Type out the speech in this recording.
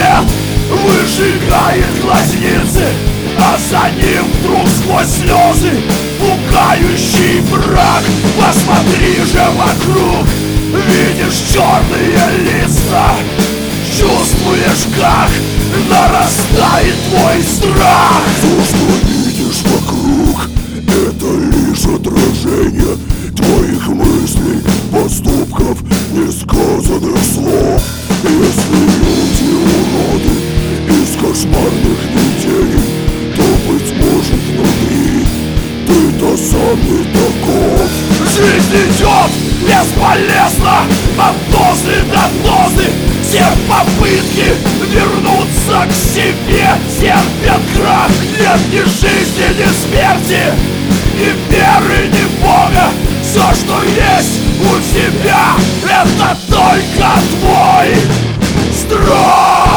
свет выжигает глазницы, а за ним вдруг сквозь слезы пугающий мрак. Посмотри же вокруг, видишь черные лица, чувствуешь, как нарастает твой страх. Все, что видишь вокруг, это лишь отражение твоих мыслей, поступков, несказанных слов. Если люди уроды из кошмарных видений, то, быть может, внутри ты-то сам не таков. Жизнь идет бесполезно, от дозы до дозы. Все попытки вернуться к себе терпят крах. Нет ни жизни, ни смерти, ни веры, ни Бога. Все, что есть у тебя, это только твой страх.